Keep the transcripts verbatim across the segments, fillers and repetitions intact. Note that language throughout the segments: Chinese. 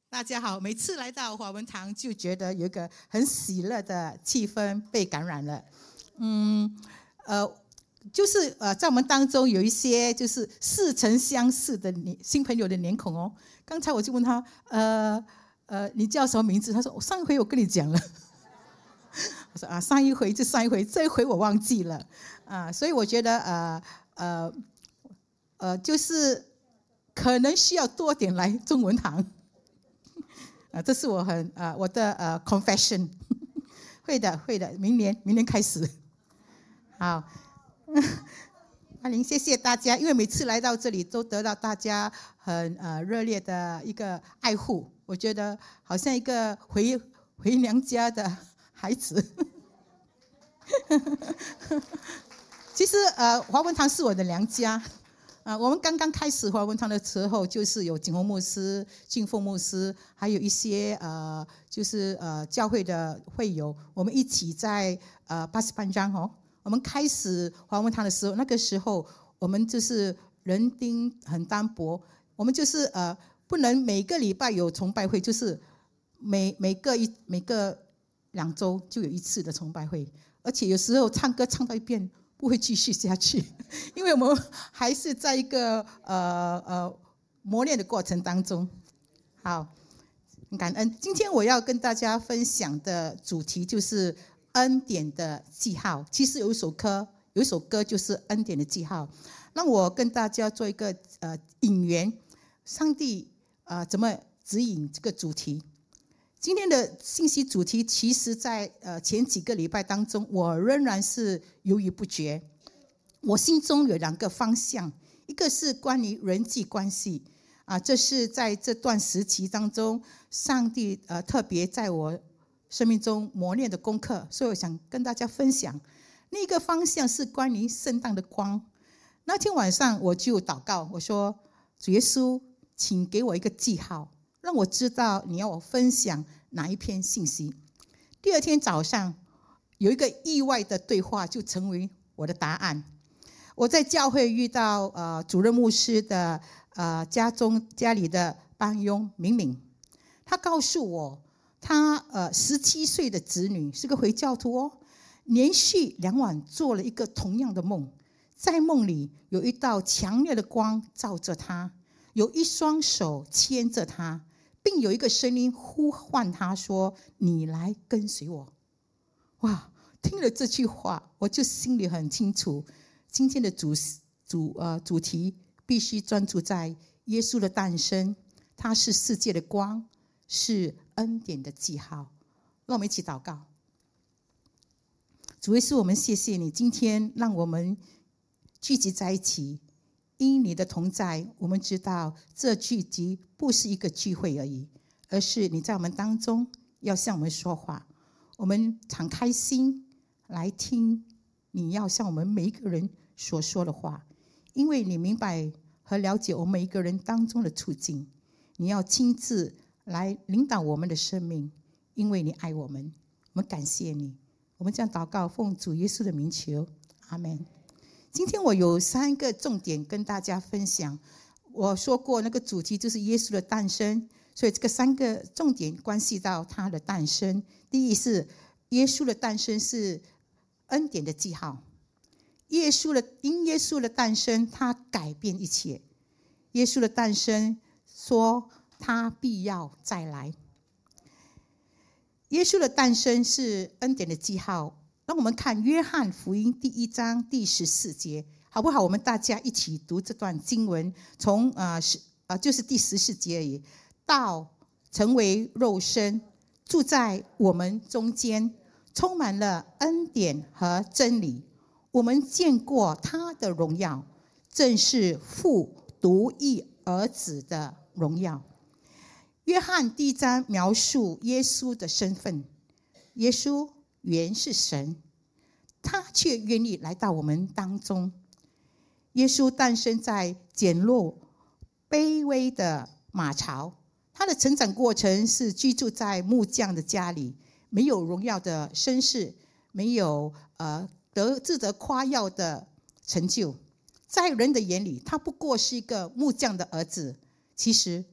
大家好，每次来到华文堂就觉得有一个很喜乐的气氛被感染了。嗯，呃，就是呃，在我们当中有一些就是似曾相识的新朋友的脸孔哦。刚才我就问他，呃呃，你叫什么名字？他说，我上一回我跟你讲了。我说啊，上一回就上一回，这一回我忘记了啊。所以我觉得呃呃呃，就是可能需要多点来中文堂。啊，这是我很呃我的呃 confession， 会的会的，明年明年开始，好，阿玲，谢谢大家，因为每次来到这里都得到大家很呃热烈的一个爱护，我觉得好像一个回回娘家的孩子。其实呃华文堂是我的娘家。啊，我们刚刚开始华文堂的时候，就是有景洪牧师、俊凤牧师，还有一些呃，就是呃教会的会友，我们一起在呃八十班章哦。我们开始华文堂的时候，那个时候我们就是人丁很单薄，我们就是呃不能每个礼拜有崇拜会，就是每每个一每个两周就有一次的崇拜会，而且有时候唱歌唱到一遍。不会继续下去，因为我们还是在一个呃呃磨练的过程当中。好，很感恩。今天我要跟大家分享的主题就是恩典的记号。其实有一首歌，有一首歌就是恩典的记号。让我跟大家做一个呃引言，上帝呃怎么指引这个主题。今天的信息主题，其实在呃前几个礼拜当中，我仍然是犹豫不决。我心中有两个方向，一个是关于人际关系啊，这是在这段时期当中，上帝呃特别在我生命中磨练的功课，所以我想跟大家分享。另一个方向是关于圣诞的光。那天晚上我就祷告，我说：主耶稣，请给我一个记号。让我知道你要我分享哪一篇信息。第二天早上有一个意外的对话就成为我的答案。我在教会遇到呃主任牧师的呃家中家里的帮佣敏敏，他告诉我他呃十七岁的子女是个回教徒哦，连续两晚做了一个同样的梦，在梦里有一道强烈的光照着他，有一双手牵着他，并有一个声音呼唤他说：你来跟随我。哇，听了这句话，我就心里很清楚，今天的主主呃主题必须专注在耶稣的诞生，他是世界的光，是恩典的记号。让我们一起祷告。主耶稣，我们谢谢你，今天让我们聚集在一起，因你的同在，我们知道这聚集不是一个聚会而已，而是你在我们当中要向我们说话。我们敞开心来听你要向我们每一个人所说的话，因为你明白和了解我们每一个人当中的处境，你要亲自来领导我们的生命，因为你爱我们。我们感谢你，我们这样祷告，奉主耶稣的名求，阿们。今天我有三个重点跟大家分享。我说过那个主题就是耶稣的诞生，所以这个三个重点关系到他的诞生。第一是耶稣的诞生是恩典的记号。耶稣的因耶稣的诞生，他改变一切。耶稣的诞生说他必要再来。耶稣的诞生是恩典的记号。让我们看约翰福音第一章第十四节，好不好？我们大家一起读这段经文，从呃是呃就是第十四节而已。道成为肉身，住在我们中间，充满了恩典和真理。我们见过他的荣耀，正是父独一儿子的荣耀。约翰第一章描述耶稣的身份，耶稣原是神，他却愿意来到我们当中。耶稣诞生在简陋卑微的马槽，他的成长过程是居住在木匠的家里，没有荣耀的身世，没有呃得值得夸耀的成就。在人的眼里，他不过是一个木匠的儿子，其实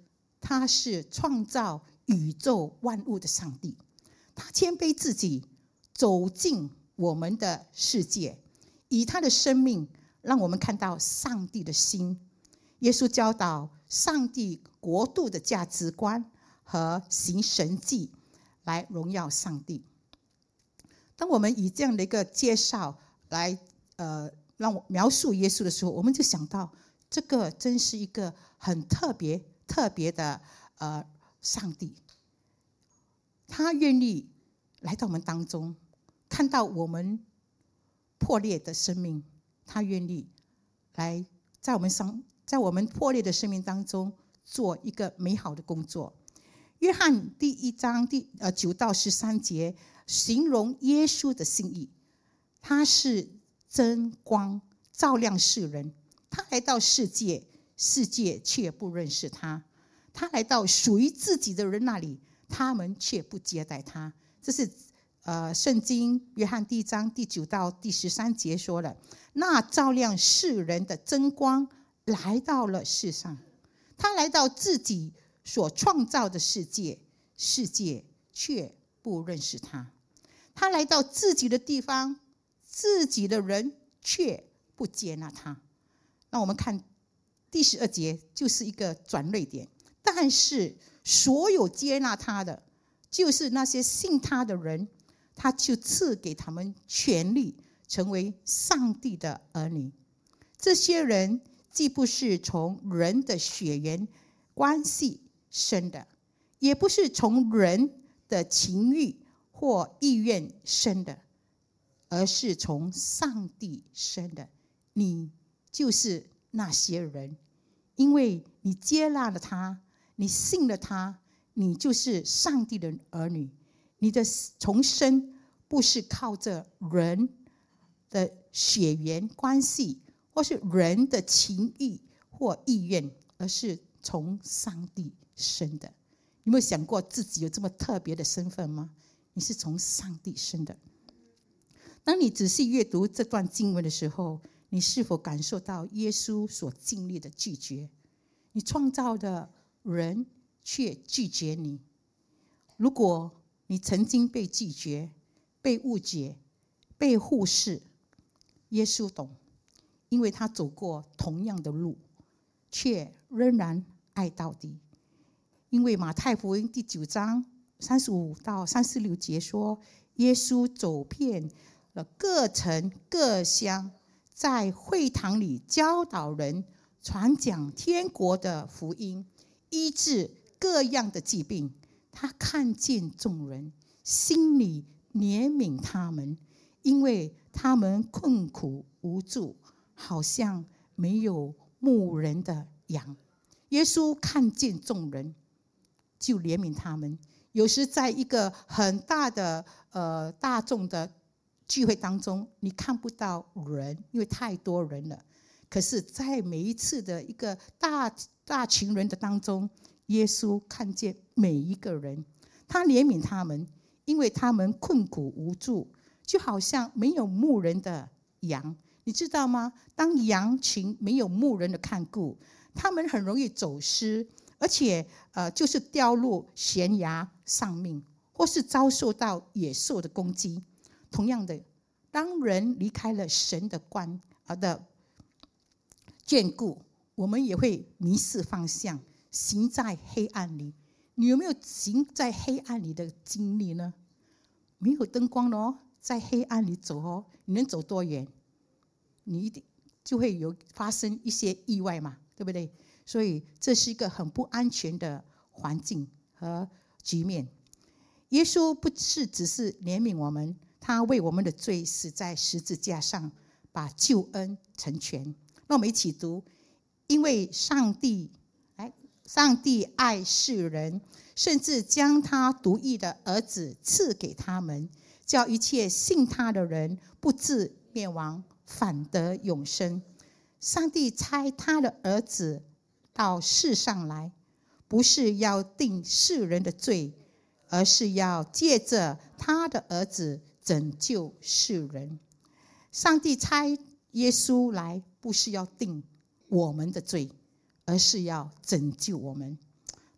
他是创造宇宙万物的上帝，他谦卑自己，走进我们的世界，以他的生命让我们看到上帝的心。耶稣教导上帝国度的价值观和行神迹来荣耀上帝。当我们以这样的一个介绍来呃让我描述耶稣的时候，我们就想到这个真是一个很特别特别的呃上帝，他愿意来到我们当中，看到我们破裂的生命，他愿意来在我们上在我们破裂的生命当中做一个美好的工作。约翰第一章第呃九到十三节形容耶稣的心意，他是真光，照亮世人。他来到世界，世界却不认识他；他来到属于自己的人那里，他们却不接待他。这是呃圣经约翰第一章第九到第十三节说了，那照亮世人的真光来到了世上，他来到自己所创造的世界，世界却不认识他。他来到自己的地方，自己的人却不接纳他。那我们看第十二节就是一个转捩点，但是所有接纳他的，就是那些信他的人，他就赐给他们权利成为上帝的儿女。这些人既不是从人的血缘关系生的，也不是从人的情欲或意愿生的，而是从上帝生的。你就是那些人，因为你接纳了他，你信了他，你就是上帝的儿女。你的重生不是靠着人的血缘关系或是人的情欲或意愿，而是从上帝生的。你有没有想过自己有这么特别的身份吗？你是从上帝生的。当你仔细阅读这段经文的时候，你是否感受到耶稣所经历的拒绝？你创造的人却拒绝你。如果你曾经被拒绝、被误解、被忽视，耶稣懂，因为他走过同样的路，却仍然爱到底。因为马太福音第九章三十五到三十六节说，耶稣走遍了各城各乡，在会堂里教导人，传讲天国的福音，医治各样的疾病。他看见众人，心里怜悯他们，因为他们困苦无助，好像没有牧人的羊。耶稣看见众人，就怜悯他们。有时在一个很大的呃大众的聚会当中，你看不到人，因为太多人了。可是在每一次的一个大大群人的当中，耶稣看见每一个人，他怜悯他们，因为他们困苦无助，就好像没有牧人的羊。你知道吗？当羊群没有牧人的看顾，他们很容易走失，而且呃，就是掉入悬崖丧命，或是遭受到野兽的攻击。同样的，当人离开了神的关啊的眷顾，我们也会迷失方向，行在黑暗里。你有没有行在黑暗里的经历呢？没有灯光了哦，在黑暗里走哦，你能走多远？你一定就会有发生一些意外嘛，对不对？所以这是一个很不安全的环境和局面。耶稣不是只是怜悯我们，他为我们的罪死在十字架上，把救恩成全。那我们一起读，因为上帝哎，上帝爱世人，甚至将他独一的儿子赐给他们，叫一切信他的人不致灭亡，反得永生。上帝差他的儿子到世上来，不是要定世人的罪，而是要借着他的儿子拯救世人。上帝差耶稣来，不是要定我们的罪，而是要拯救我们。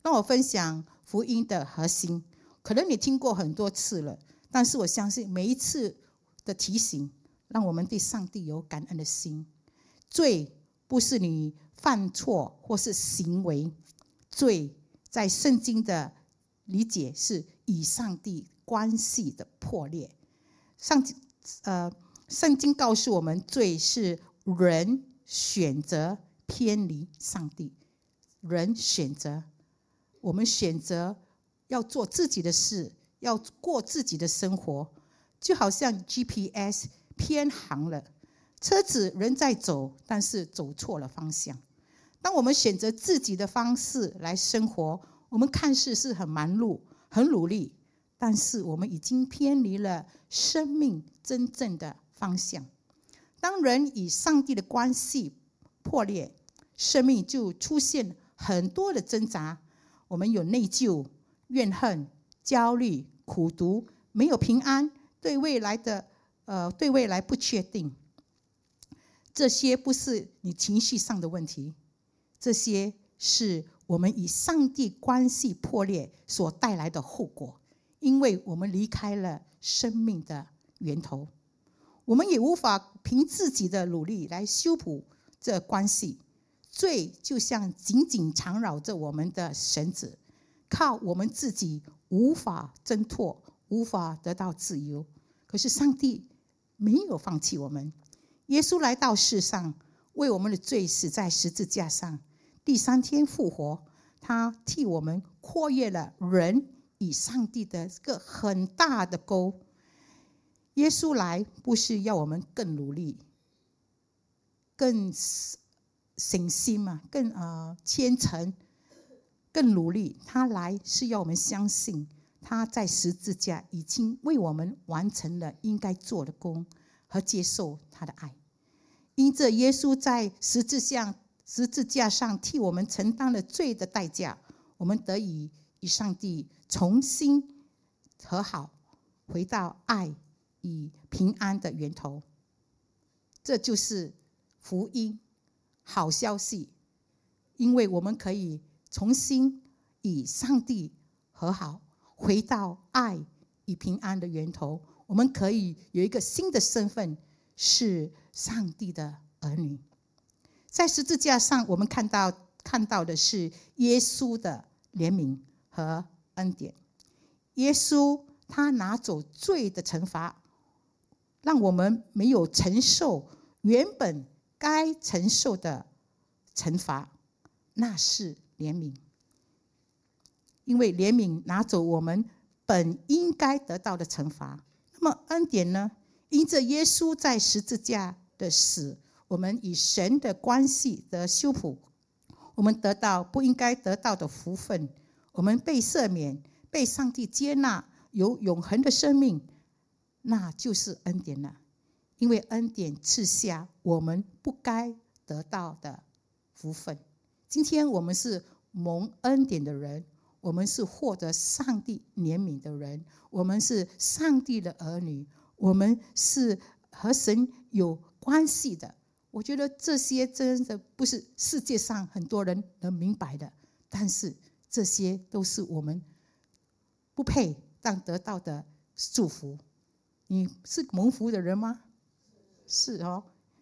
让我分享福音的核心。可能你听过很多次了，但是我相信每一次的提醒，让我们对上帝有感恩的心。罪不是你犯错或是行为，罪在圣经的理解是与上帝关系的破裂。上呃，圣经告诉我们，罪是人选择偏离上帝，人选择，我们选择要做自己的事，要过自己的生活，就好像 G P S 偏航了，车子人在走，但是走错了方向。当我们选择自己的方式来生活，我们看似是很忙碌、很努力，但是我们已经偏离了生命真正的方向。当人与上帝的关系破裂，生命就出现很多的挣扎。我们有内疚、怨恨、焦虑、苦毒，没有平安，对未来的呃对未来不确定。这些不是你情绪上的问题，这些是我们与上帝关系破裂所带来的后果。因为我们离开了生命的源头，我们也无法凭自己的努力来修补这关系。罪就像紧紧缠绕着我们的绳子，靠我们自己无法挣脱，无法得到自由。可是上帝没有放弃我们，耶稣来到世上，为我们的罪死在十字架上，第三天复活，他替我们跨越了人与上帝的这个很大的沟。耶稣来不是要我们更努力、更省心嘛，更呃虔诚、更努力。他来是要我们相信，他在十字架已经为我们完成了应该做的工，和接受他的爱。因着耶稣在十字架十字架上替我们承担了罪的代价，我们得以与上帝重新和好，回到爱与平安的源头。这就是福音好消息，因为我们可以重新与上帝和好，回到爱与平安的源头。我们可以有一个新的身份，是上帝的儿女。在十字架上，我们看到看到的是耶稣的怜悯和恩典。耶稣他拿走罪的惩罚，让我们没有承受原本该承受的惩罚，那是怜悯。因为怜悯拿走我们本应该得到的惩罚。那么恩典呢？因着耶稣在十字架的死，我们与神的关系的修补，我们得到不应该得到的福分，我们被赦免，被上帝接纳，有永恒的生命，那就是恩典了。因为恩典赐下我们不该得到的福分。今天我们是蒙恩典的人，我们是获得上帝怜悯的人，我们是上帝的儿女，我们是和神有关系的。我觉得这些真的不是世界上很多人能明白的，但是这些都是我们不配但得到的祝福。你是蒙福的人吗？是哦。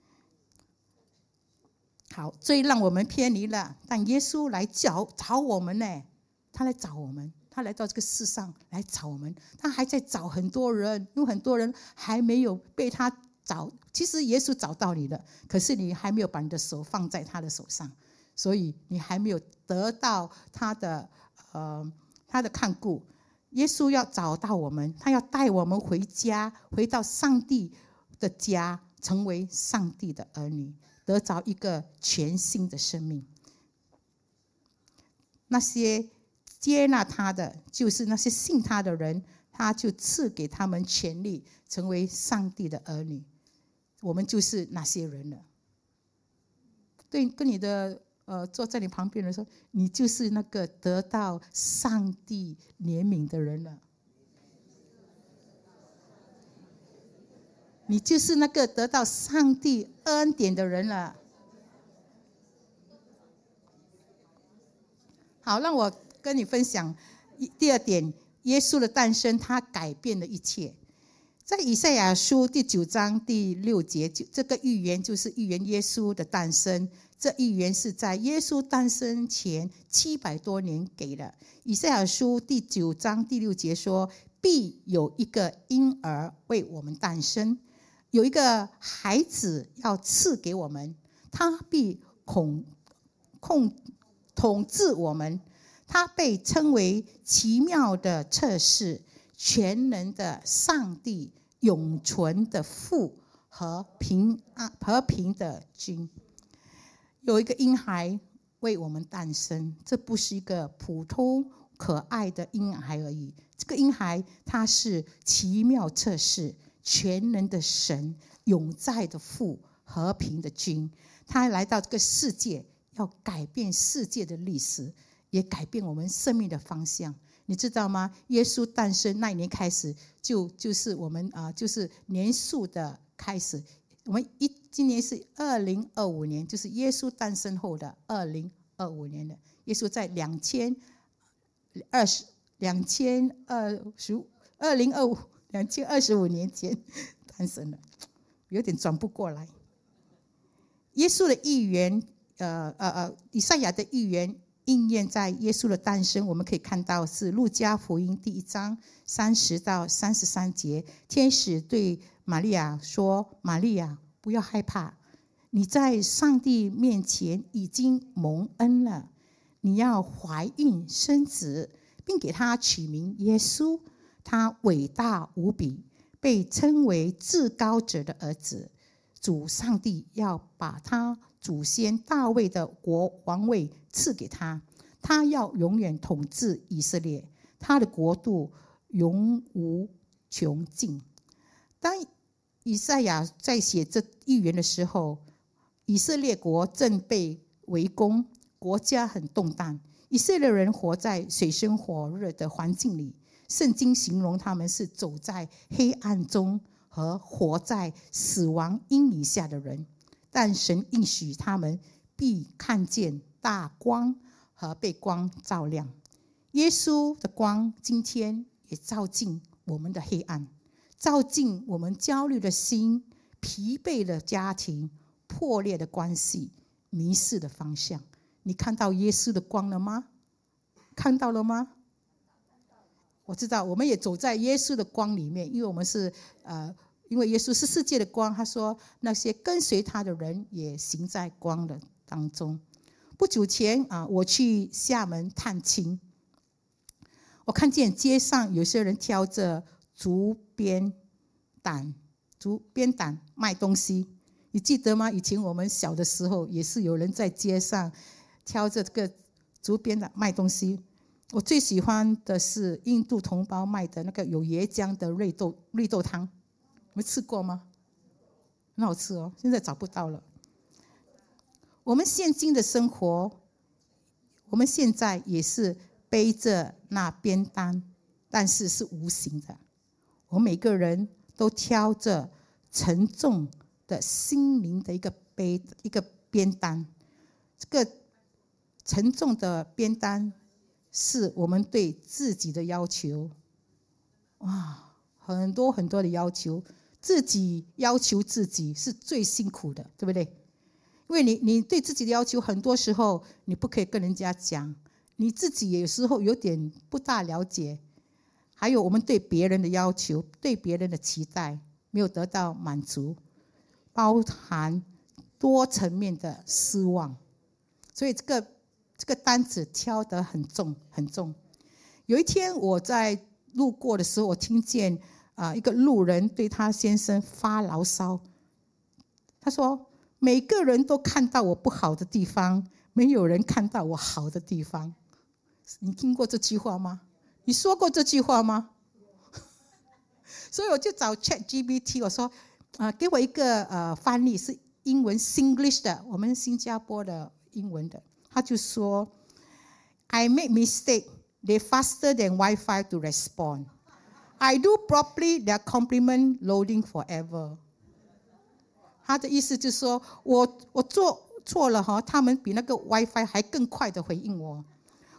好，罪让我们偏离了，但耶稣来找找我们呢，他来找我们，他来到这个世上来找我们，他还在找很多人，因为很多人还没有被他找。其实耶稣找到你了，可是你还没有把你的手放在他的手上，所以你还没有得到他的呃他的看顾。耶稣要找到我们，他要带我们回家，回到上帝的家，成为上帝的儿女，得着一个全新的生命。那些接纳他的，就是那些信他的人，他就赐给他们权利，成为上帝的儿女。我们就是那些人了。对，跟你的呃坐在你旁边的人说，你就是那个得到上帝怜悯的人了。你就是那个得到上帝恩典的人了。好，让我跟你分享第二点，耶稣的诞生，他改变了一切。在以赛亚书第九章第六节，这个预言就是预言耶稣的诞生。这预言是在耶稣诞生前七百多年给的。以赛亚书第九章第六节说，必有一个婴儿为我们诞生，有一个孩子要赐给我们，他必控控统治我们。他被称为奇妙的策士，全能的上帝，永存的父和平安和平的君。有一个婴孩为我们诞生，这不是一个普通可爱的婴孩而已。这个婴孩他是奇妙策士，全能的神，永在的父，和平的君。他来到这个世界，要改变世界的历史，也改变我们生命的方向。你知道吗？耶稣诞生那一年开始，就就是我们啊、呃，就是年数的开始。我们一今年是二零二五年，就是耶稣诞生后的二零二五年的。耶稣在两千二十两千二十二零二五两千二十五年前诞生了，有点转不过来。耶稣的预言，呃呃呃，以赛亚的预言应验在耶稣的诞生。我们可以看到是路加福音第一章三十到三十三节，天使对玛利亚说：“玛利亚，不要害怕，你在上帝面前已经蒙恩了。你要怀孕生子，并给他取名耶稣。他伟大无比，被称为至高者的儿子。主上帝要把他祖先大卫的国王位赐给他，他要永远统治以色列，他的国度永无穷尽。”当以赛亚在写这预言的时候，以色列国正被围攻，国家很动荡，以色列人活在水深火热的环境里。圣经形容他们是走在黑暗中和活在死亡阴影下的人，但神应许他们必看见大光和被光照亮。耶稣的光今天也照进我们的黑暗，照进我们焦虑的心、疲惫的家庭、破裂的关系、迷失的方向。你看到耶稣的光了吗？看到了吗？我知道我们也走在耶稣的光里面，因为我们是呃，因为耶稣是世界的光，他说那些跟随他的人也行在光的当中。不久前啊，我去厦门探亲，我看见街上有些人挑着竹编担竹编担卖东西。你记得吗？以前我们小的时候也是有人在街上挑着这个竹编的卖东西。我最喜欢的是印度同胞卖的那个有椰浆的绿豆绿豆汤，你们吃过吗？很好吃哦，现在找不到了。我们现今的生活，我们现在也是背着那编担，但是是无形的。我们每个人都挑着沉重的心灵的一个背一个编担，这个沉重的编担是我们对自己的要求。哇，很多很多的要求，自己要求自己是最辛苦的，对不对？因为你你对自己的要求，很多时候你不可以跟人家讲，你自己有时候有点不大了解。还有我们对别人的要求，对别人的期待没有得到满足，包含多层面的失望，所以这个这个担子挑得很重很重。有一天我在路过的时候，我听见啊、呃、一个路人对他先生发牢骚，他说：“每个人都看到我不好的地方，没有人看到我好的地方。”你听过这句话吗？你说过这句话吗？所以我就找 Chat G P T， 我说，呃，给我一个呃翻译是英文 Singlish 的，我们新加坡的英文的。他就说 ，I make mistake, they faster than Wi-Fi to respond. I do properly, their compliment loading forever. 他的意思就是说，我我做错了哈，他们比那个 Wi-Fi 还更快的回应我。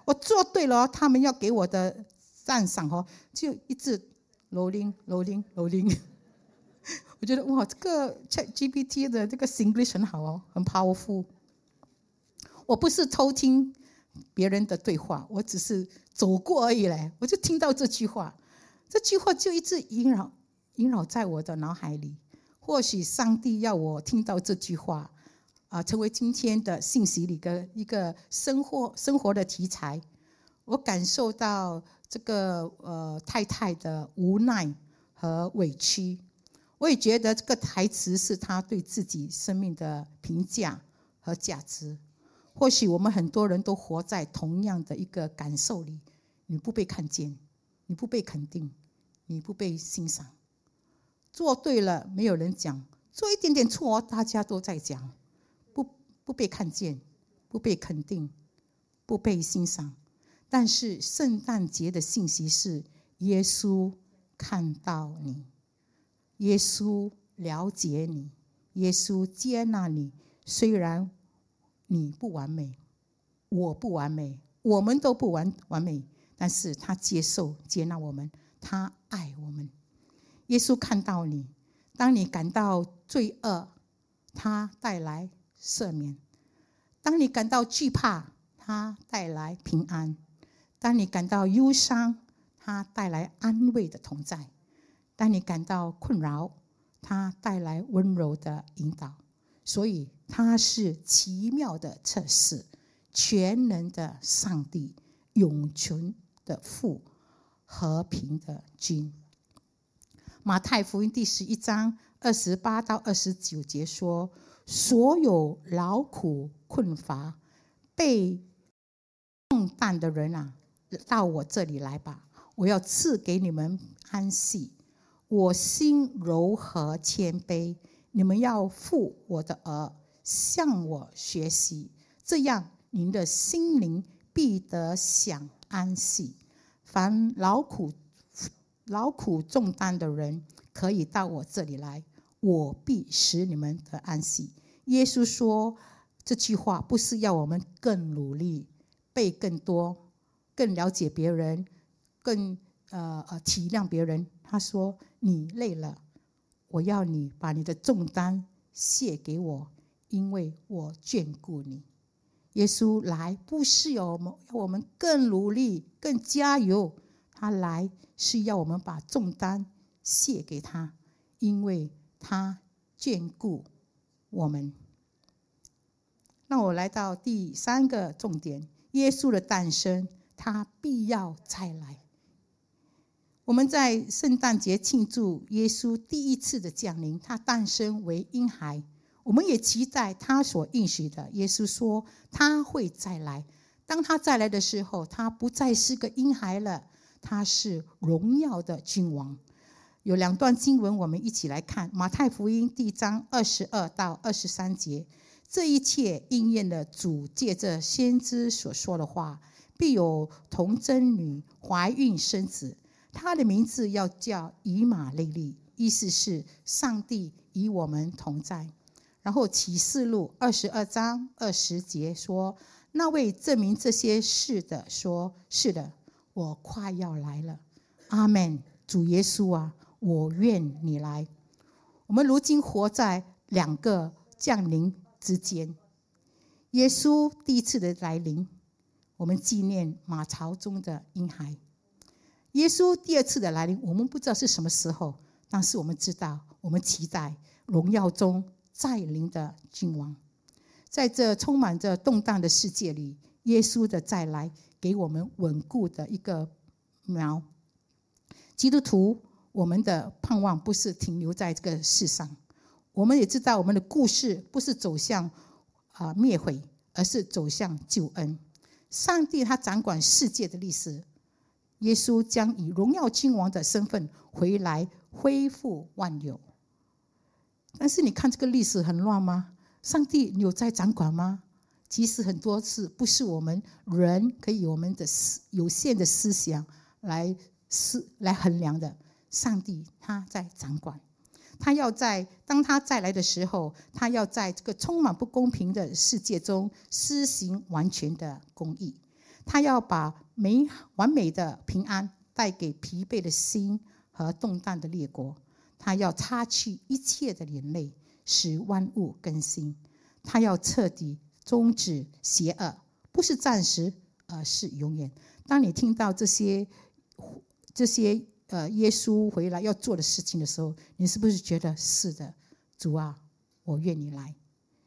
我做对了，他们要给我的赞赏哦，就一直 loading loading loading。我觉得哇，这个 ChatGPT 的这个 English 很好哦，很 powerful。我不是偷听别人的对话，我只是走过而已嘞，我就听到这句话，这句话就一直萦绕萦绕在我的脑海里。或许上帝要我听到这句话，啊、呃，成为今天的信息里的一个生活生活的题材。我感受到这个呃太太的无奈和委屈，我也觉得这个台词是她对自己生命的评价和价值。或许我们很多人都活在同样的一个感受里，你不被看见，你不被肯定，你不被欣赏。做对了没有人讲，做一点点错大家都在讲，不不被看见，不被肯定，不被欣赏。但是圣诞节的信息是耶稣看到你，耶稣了解你，耶稣接纳你。虽然你不完美，我不完美，我们都不完完美，但是他接受接纳我们，他爱我们。耶稣看到你，当你感到罪恶，他带来赦免；当你感到惧怕，他带来平安；当你感到忧伤，他带来安慰的同在；当你感到困扰，他带来温柔的引导。所以他是奇妙的测试，全能的上帝，永存的父，和平的君。马太福音第十一章二十八到二十九节说，所有劳苦困乏被重担的人啊，到我这里来吧，我要赐给你们安息。我心柔和谦卑，你们要负我的軛，向我学习，这样您的心灵必得享安息。凡劳苦劳苦重担的人，可以到我这里来，我必使你们得安息。耶稣说这句话不是要我们更努力，背更多，更了解别人，更呃呃体谅别人。他说你累了，我要你把你的重担卸给我，因为我眷顾你。耶稣来不是要我们要我们更努力更加油，他来是要我们把重担卸给他，因为他眷顾我们。那我来到第三个重点，耶稣的诞生，他必要再来。我们在圣诞节庆祝耶稣第一次的降临，他诞生为婴孩，我们也期待他所应许的。耶稣说他会再来，当他再来的时候，他不再是个婴孩了，他是荣耀的君王。有两段经文我们一起来看，马太福音第一章二十二到二十三节，这一切应验了主借着先知所说的话，必有童贞女怀孕生子，他的名字要叫以马内利，意思是上帝与我们同在。然后启示录二十二章二十节说，那位证明这些事的说，是的，我快要来了。阿们。主耶稣啊，我愿你来。我们如今活在两个降临之间，耶稣第一次的来临，我们纪念马槽中的婴孩。耶稣第二次的来临，我们不知道是什么时候，但是我们知道，我们期待荣耀中再临的君王。在这充满着动荡的世界里，耶稣的再来给我们稳固的一个锚。基督徒，我们的盼望不是停留在这个世上，我们也知道我们的故事不是走向、呃、灭毁，而是走向救恩。上帝他掌管世界的历史，耶稣将以荣耀君王的身份回来恢复万有。但是你看这个历史很乱吗？上帝有在掌管吗？其实很多事不是我们人可以有我们的有限的思想来思来衡量的。上帝他在掌管，他要在当他再来的时候，他要在这个充满不公平的世界中施行完全的公义。 他要把美完美的平安带给疲惫的心和动荡的列国。他要擦去一切的眼泪，使万物更新。他要彻底终止邪恶，不是暂时，而是永远。当你听到这些这些呃耶稣回来要做的事情的时候，你是不是觉得是的，主啊，我愿你来。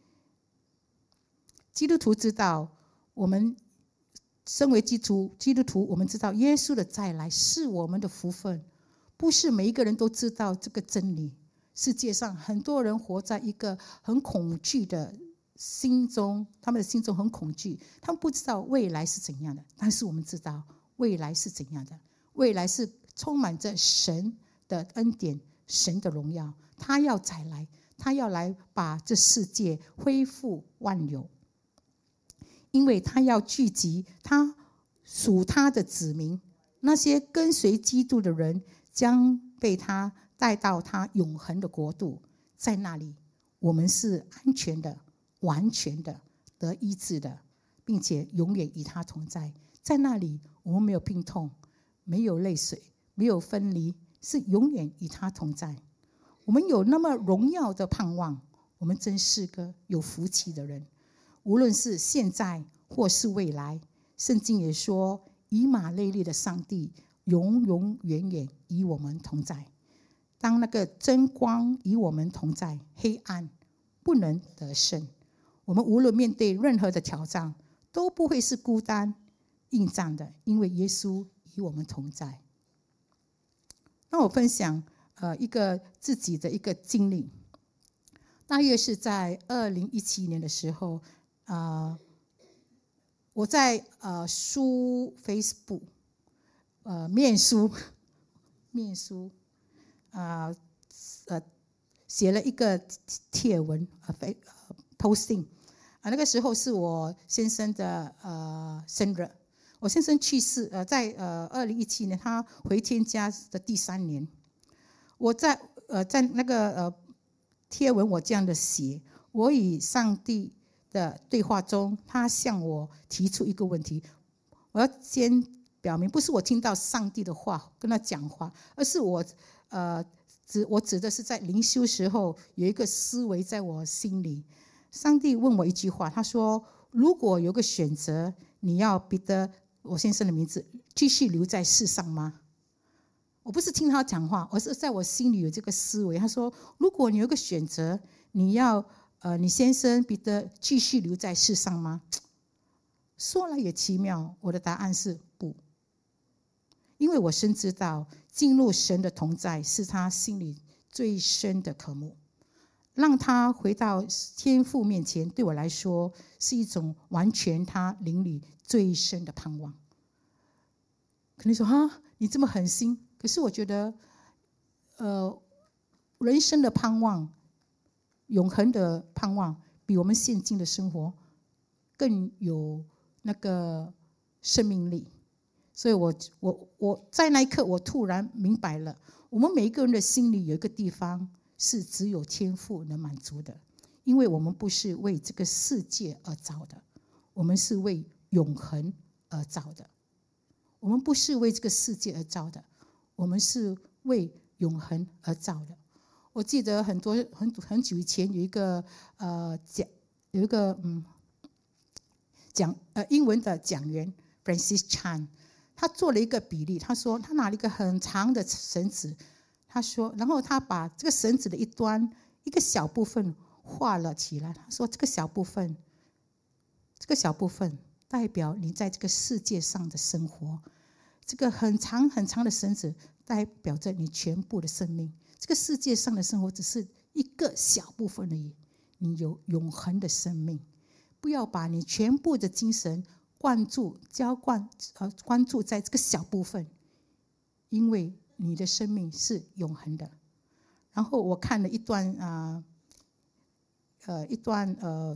基督徒知道，我们身为基督基督徒，我们知道耶稣的再来是我们的福分。不是每一个人都知道这个真理。世界上很多人活在一个很恐惧的心中，他们的心中很恐惧，他们不知道未来是怎样的。但是我们知道未来是怎样的，未来是充满着神的恩典，神的荣耀。他要再来，他要来把这世界恢复万有，因为他要聚集他属他的子民，那些跟随基督的人将被他带到他永恒的国度。在那里我们是安全的，完全的，得医治的，并且永远与他同在。在那里我们没有病痛，没有泪水，没有分离，是永远与他同在。我们有那么荣耀的盼望，我们真是个有福气的人。无论是现在或是未来，圣经也说以马内利的上帝永永远远与我们同在。当那个真光与我们同在，黑暗不能得胜。我们无论面对任何的挑战，都不会是孤单应战的，因为耶稣与我们同在。那我分享呃一个自己的一个经历，大约是在二零一七年的时候，呃，我在呃书 Facebook 呃面书面书啊 呃, 呃写了一个帖文呃 posting 啊，那个时候是我先生的呃生日。我先生去世，呃，在呃二零一七年，他回天家的第三年。我在呃在那个呃贴文我这样的写：我与上帝的对话中，他向我提出一个问题。我要先表明，不是我听到上帝的话跟他讲话，而是我呃指我指的是在灵修时候有一个思维在我心里。上帝问我一句话，他说：如果有个选择，你要彼得，我先生的名字，继续留在世上吗？我不是听他讲话，而是在我心里有这个思维。他说：如果你有个选择，你要呃，你先生彼得继续留在世上吗？说来也奇妙，我的答案是不。因为我深知道，进入神的同在是他心里最深的渴慕。让他回到天父面前，对我来说是一种完全他灵里最深的盼望。可能说哈，你这么狠心，可是我觉得，呃，人生的盼望，永恒的盼望，比我们现今的生活更有那个生命力。所以我我我在那一刻，我突然明白了，我们每一个人的心里有一个地方是只有天父能满足的，因为我们不是为这个世界而造的，我们是为永恒而造的。我们不是为这个世界而造的，我们是为永恒而造的。我记得很多很很久以前有一个呃讲有一个嗯讲呃英文的讲员 Francis Chan， 他做了一个比例，他说他拿了一个很长的绳子。他说，然后他把这个绳子的一端一个小部分画了起来。他说，这个小部分，这个小部分代表你在这个世界上的生活。这个很长很长的绳子代表着你全部的生命。这个世界上的生活只是一个小部分而已，你有永恒的生命。不要把你全部的精神灌注、浇灌、呃关注在这个小部分，因为你的生命是永恒的。然后我看了一段啊，呃，一段呃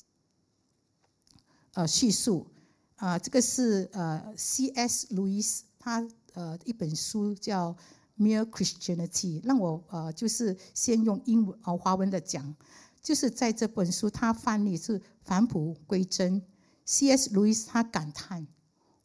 呃叙述啊、呃，这个是呃 C S Lewis 他呃一本书叫《Mere Christianity》，让我呃就是先用英文呃华文的讲，就是在这本书他翻译是返璞归真。C S Lewis 他感叹，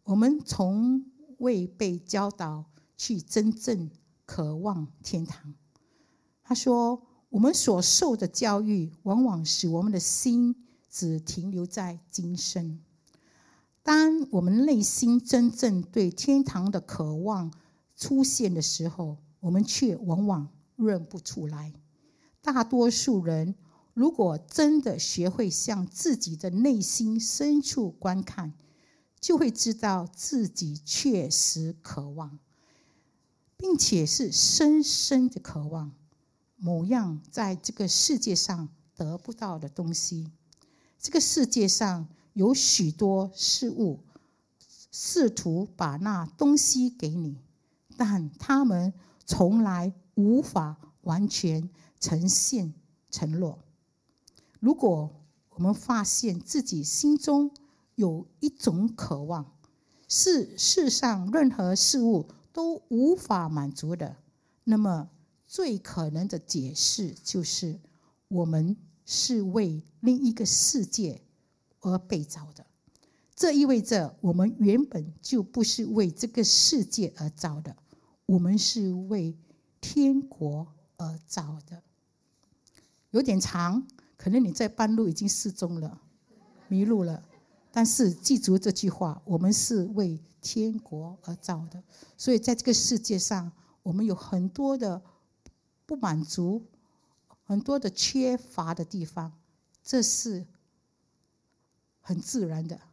我们从未被教导去真正渴望天堂。他说，我们所受的教育往往使我们的心只停留在今生。当我们内心真正对天堂的渴望出现的时候，我们却往往认不出来。大多数人如果真的学会向自己的内心深处观看，就会知道自己确实渴望，并且是深深的渴望某样在这个世界上得不到的东西。这个世界上有许多事物试图把那东西给你，但他们从来无法完全呈现承诺。如果我们发现自己心中有一种渴望，是世上任何事物都无法满足的，那么最可能的解释就是我们是为另一个世界而被造的。这意味着我们原本就不是为这个世界而造的，我们是为天国而造的。有点长，可能你在半路已经失踪了，迷路了，但是记住这句话，我们是为天国而造的。所以在这个世界上，我们有很多的不满足，很多的缺乏的地方，这是很自然的。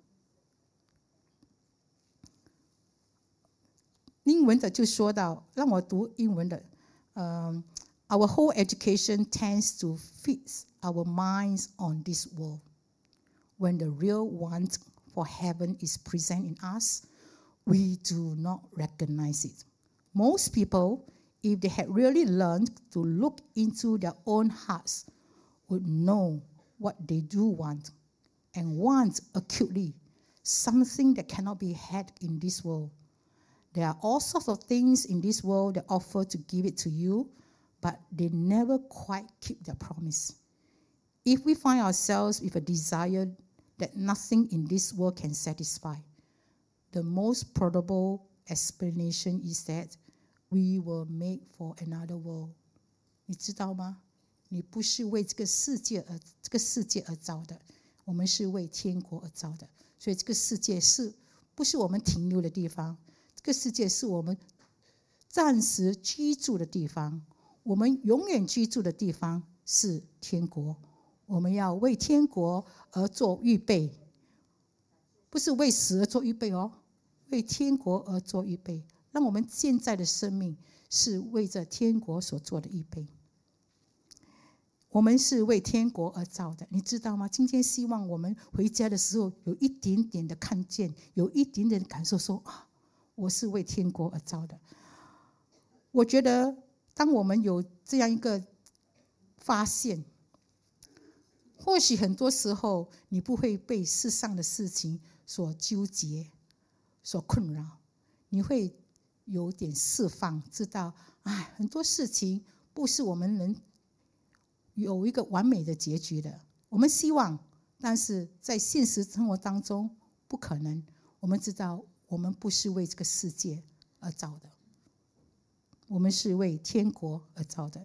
英文的就说到，让我读英文的。um, Our whole education tends to fix our minds on this world. When the real want for heaven is present in us, we do not recognize it. Most people, if they had really learned to look into their own hearts, would know what they do want, and want acutely, something that cannot be had in this world. There are all sorts of things in this world that offer to give it to you, but they never quite keep their promise. If we find ourselves with a desire that nothing in this world can satisfy, the most probable explanation is that we were made for another world. 你知道吗？你不是为这个世界而这个世界而造的，我们是为天国而造的。所以这个世界是不是我们停留的地方？这个世界是我们暂时居住的地方，我们永远居住的地方是天国。我们要为天国而做预备，不是为死而做预备哦，为天国而做预备。让我们现在的生命是为着天国所做的预备。我们是为天国而造的，你知道吗？今天希望我们回家的时候有一点点的看见，有一点点的感受说，啊，我是为天国而造的。我觉得当我们有这样一个发现，或许很多时候你不会被世上的事情所纠结所困扰，你会有点释放，知道哎，很多事情不是我们能有一个完美的结局的。我们希望，但是在现实生活当中不可能。我们知道我们不是为这个世界而造的，我们是为天国而造的。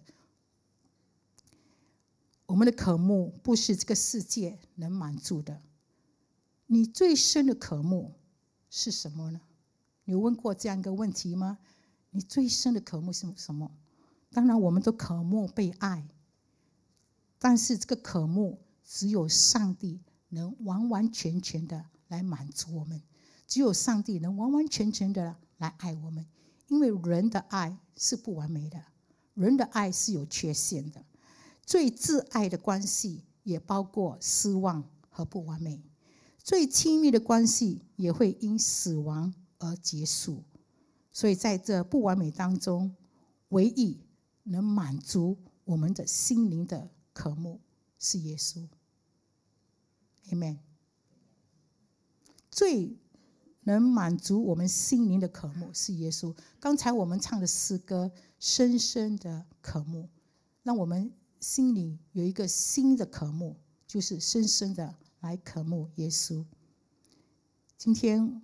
我们的渴慕不是这个世界能满足的。你最深的渴慕是什么呢？你有问过这样一个问题吗？你最深的渴慕是什么？当然我们都渴慕被爱，但是这个渴慕只有上帝能完完全全的来满足我们，只有上帝能完完全全的来爱我们。因为人的爱是不完美的，人的爱是有缺陷的。最挚爱的关系也包括失望和不完美，最亲密的关系也会因死亡而结束。所以在这不完美当中，唯一能满足我们的心灵的渴慕是耶稣。 Amen。 最能满足我们心灵的渴慕是耶稣。刚才我们唱的诗歌深深的渴慕，让我们心里有一个新的渴慕，就是深深的来渴慕耶稣。今天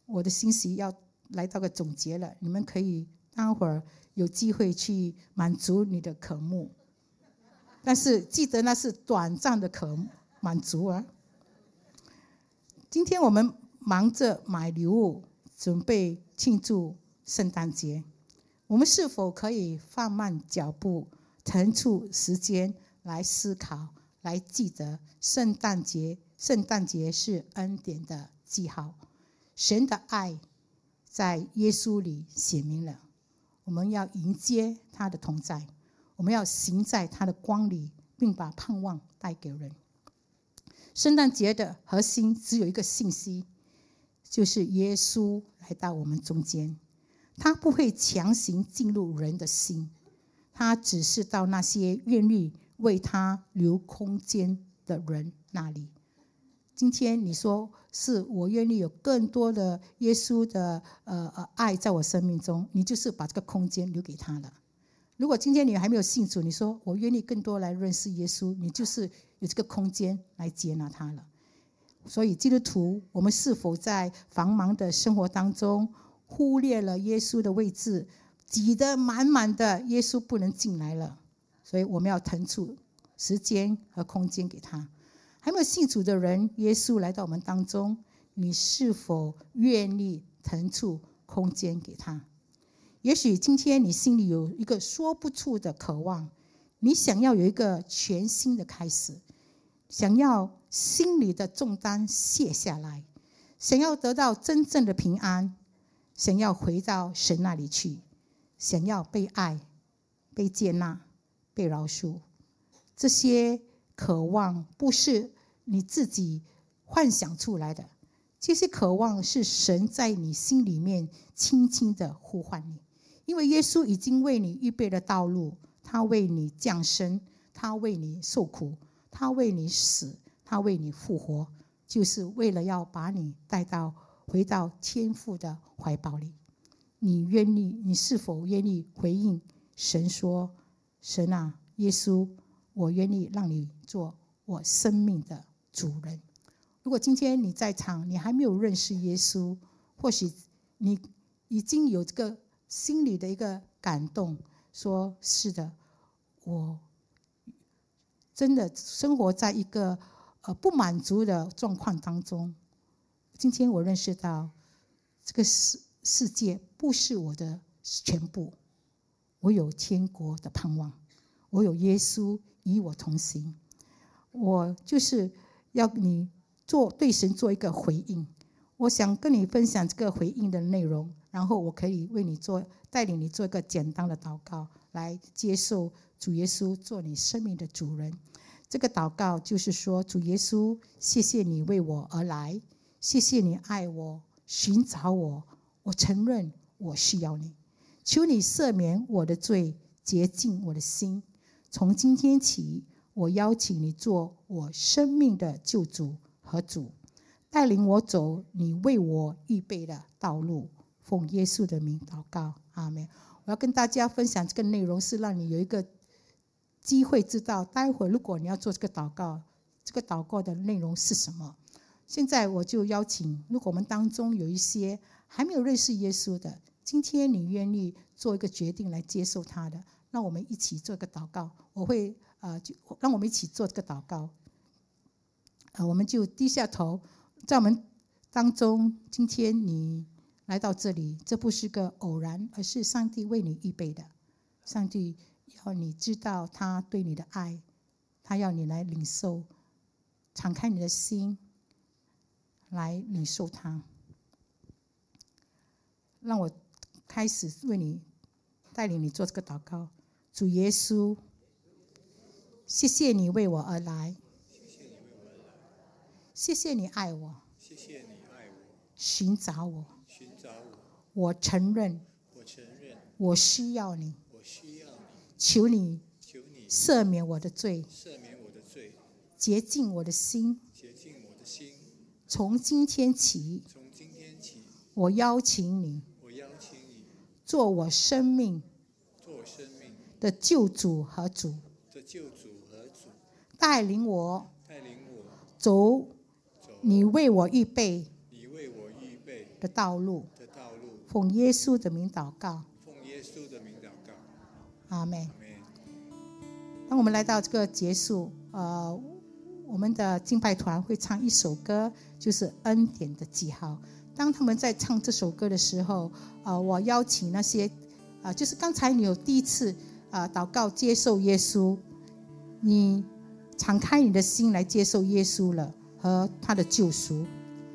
我的信息要来到个总结了，你们可以待会儿有机会去满足你的渴慕，但是记得那是短暂的渴满足啊。今天我们忙着买礼物，准备庆祝圣诞节，我们是否可以放慢脚步，腾出时间来思考，来记得圣诞节圣诞节是恩典的记号，神的爱在耶稣里显明了，我们要迎接他的同在，我们要行在他的光里，并把盼望带给人。圣诞节的核心只有一个信息，就是耶稣来到我们中间，他不会强行进入人的心，他只是到那些愿意为他留空间的人那里。今天你说是我愿意有更多的耶稣的呃呃爱在我生命中，你就是把这个空间留给他了。如果今天你还没有信主，你说我愿意更多来认识耶稣，你就是有这个空间来接纳他了。所以基督徒，我们是否在繁忙的生活当中忽略了耶稣的位置，挤得满满的，耶稣不能进来了，所以我们要腾出时间和空间给他。还没有信主的人，耶稣来到我们当中，你是否愿意腾出空间给他？也许今天你心里有一个说不出的渴望，你想要有一个全新的开始，想要心里的重担卸下来，想要得到真正的平安，想要回到神那里去，想要被爱、被接纳、被饶恕。这些渴望不是你自己幻想出来的，这些渴望是神在你心里面轻轻的呼唤你。因为耶稣已经为你预备了道路，他为你降生，他为你受苦，他为你死，他为你复活，就是为了要把你带到回到天父的怀抱里。你愿意，你是否愿意回应神说，神啊，耶稣，我愿意让你做我生命的主人。如果今天你在场，你还没有认识耶稣，或许你已经有这个心里的一个感动，说是的，我真的生活在一个呃不满足的状况当中。今天我认识到这个世世界不是我的全部，我有天国的盼望，我有耶稣与我同行。我就是要你做对神做一个回应，我想跟你分享这个回应的内容，然后我可以为你做带领你做一个简单的祷告，来接受主耶稣做你生命的主人。这个祷告就是说，主耶稣，谢谢你为我而来，谢谢你爱我，寻找我，我承认我需要你，求你赦免我的罪，洁净我的心。从今天起，我邀请你做我生命的救主和主，带领我走你为我预备的道路。奉耶稣的名祷告，阿们。我要跟大家分享这个内容，是让你有一个机会知道，待会如果你要做这个祷告，这个祷告的内容是什么。现在我就邀请，如果我们当中有一些还没有认识耶稣的，今天你愿意做一个决定来接受他的，让我们一起做一个祷告。我会呃，就让我们一起做这个祷告。呃，我们就低下头，在我们当中，今天你来到这里，这不是个偶然，而是上帝为你预备的。上帝要你知道他对你的爱，他要你来领受，敞开你的心来领受他。让我开始为你带领你做这个祷告。主耶稣，谢谢你为我而来，谢谢你爱我， 谢谢你爱我， 寻找我， 寻找我， 我承认， 我承认我需要你， 我需要你， 求你求你赦免我的罪， 赦免我的罪， 洁净我的心。 洁净我的心。 从今天起， 从今天起， 我邀请你我邀请你做我生命做我生命的救主和主， 的救主和主， 带领我带领我走走你为我预备你为我预备的道路。 的道路。 奉耶稣的名祷告。 奉耶稣的名祷告。 阿们。 阿们。 当我们来到这个结束，呃，我们的敬拜团会唱一首歌，就是恩典的记号。当他们在唱这首歌的时候，呃，我邀请那些，啊、呃，就是刚才你有第一次啊、呃、祷告接受耶稣，你敞开你的心来接受耶稣了和他的救赎，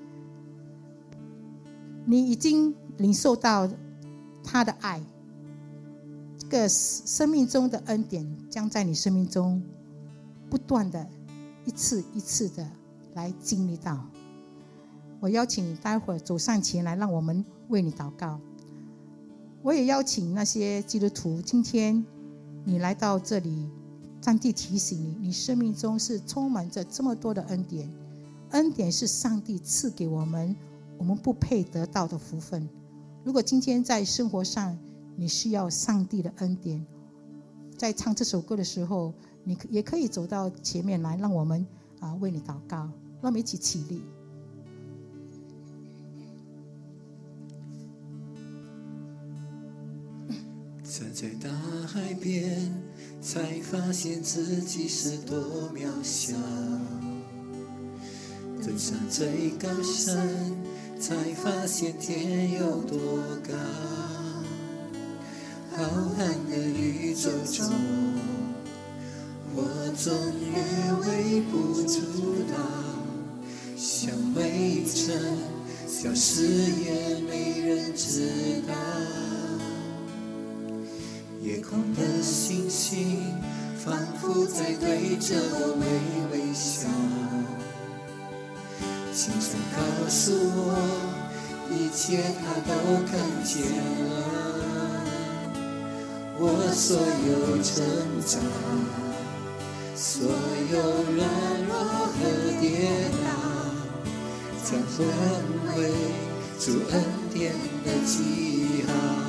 你已经领受到他的爱。这个生命中的恩典将在你生命中不断的一次一次的来经历到。我邀请你待会儿走上前来，让我们为你祷告。我也邀请那些基督徒，今天你来到这里，上帝提醒你，你生命中是充满着这么多的恩典。恩典是上帝赐给我们，我们不配得到的福分。如果今天在生活上你需要上帝的恩典，在唱这首歌的时候，你也可以走到前面来，让我们啊为你祷告。让我们一起起立。 站在大海边，才发现自己是多渺小；登上最高山，才发现天有多高。浩瀚的宇宙中，我总略微不足道，像灰尘，消失也没人知道。夜空的星星仿佛在对着我微微笑，轻声告诉我，一切他都看见了。我所有成长，所有软弱和跌倒，将沦为主恩典的记号。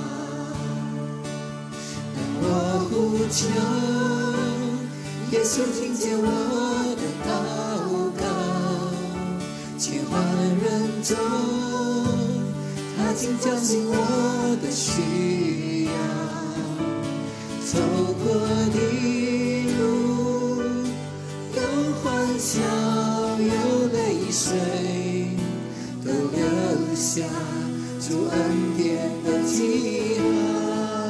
我呼求，耶稣听见我的祷告，千万人中，他竟叫醒我的需要。走过的路，有欢笑，有泪水，都留下主恩典的记号。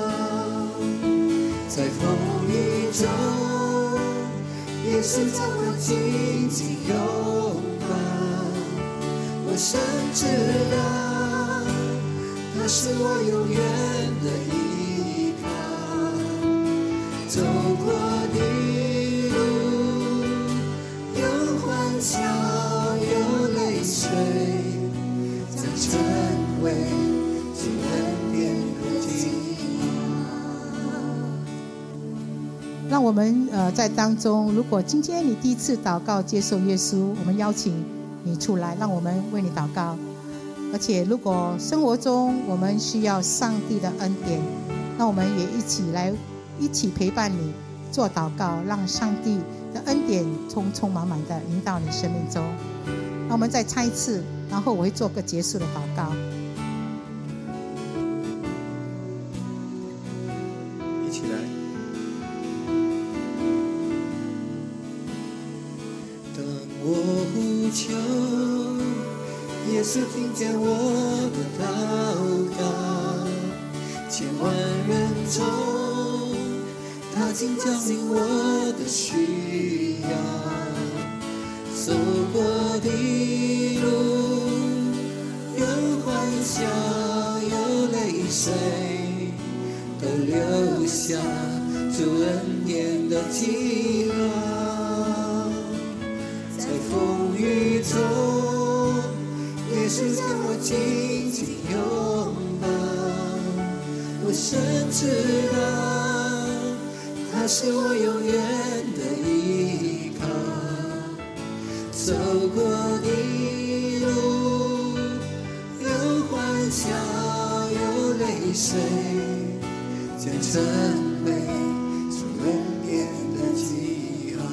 在风雨中，耶稣将我紧紧拥抱。我深知道，他是我永远的依靠。走过的路，有欢笑，有泪水，将成为主恩典的记号。 让我们呃在当中，如果今天你第一次祷告接受耶稣，我们邀请你出来，让我们为你祷告。而且如果生活中我们需要上帝的恩典，那我们也一起来一起陪伴你做祷告，让上帝的恩典充充满满的临到你生命中。那我们再唱一次，然后我会做个结束的祷告。 一起来。当我呼求，耶稣听见我的祷告，千万人中，他竟叫醒我的需要。走过的路，有欢笑，有泪水，都留下主恩典的记号。在风雨中，耶稣将我紧紧拥抱。我深知道，他是我永远的依靠。走过的路，有欢笑，有泪水，将成为主恩典的记号。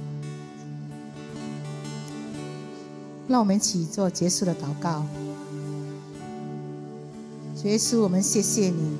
让我们一起做结束的祷告。 主耶稣，我们谢谢你，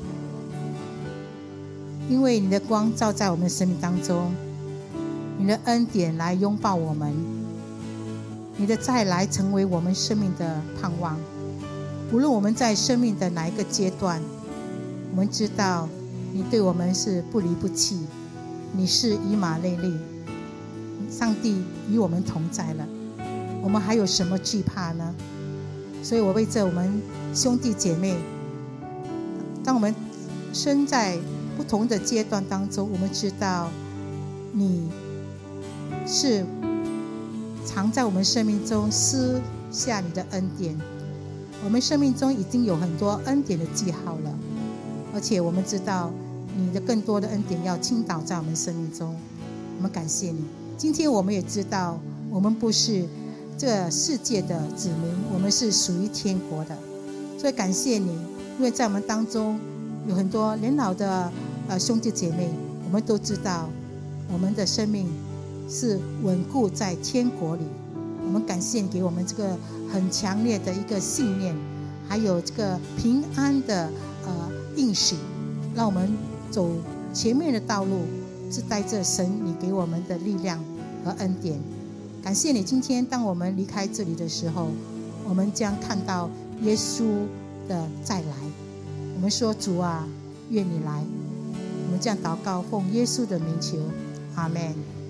因为你的光照在我们的生命当中，你的恩典来拥抱我们，你的再来成为我们生命的盼望。无论我们在生命的哪一个阶段，我们知道你对我们是不离不弃，你是以马内利，上帝与我们同在了，我们还有什么惧怕呢？所以我为这我们兄弟姐妹，当我们身在不同的阶段当中，我们知道你是常在我们生命中施下你的恩典，我们生命中已经有很多恩典的记号了，而且我们知道你的更多的恩典要倾倒在我们生命中，我们感谢你。今天我们也知道我们不是这个世界的子民，我们是属于天国的，所以感谢你，因为在我们当中有很多年老的呃兄弟姐妹，我们都知道我们的生命是稳固在天国里。我们感谢你给我们这个很强烈的一个信念，还有这个平安的呃应许，让我们走前面的道路是带着神你给我们的力量和恩典。感谢你，今天当我们离开这里的时候，我们将看到耶稣的再来。我们说主啊，愿你来。我们这样祷告，奉耶稣的名求，阿们。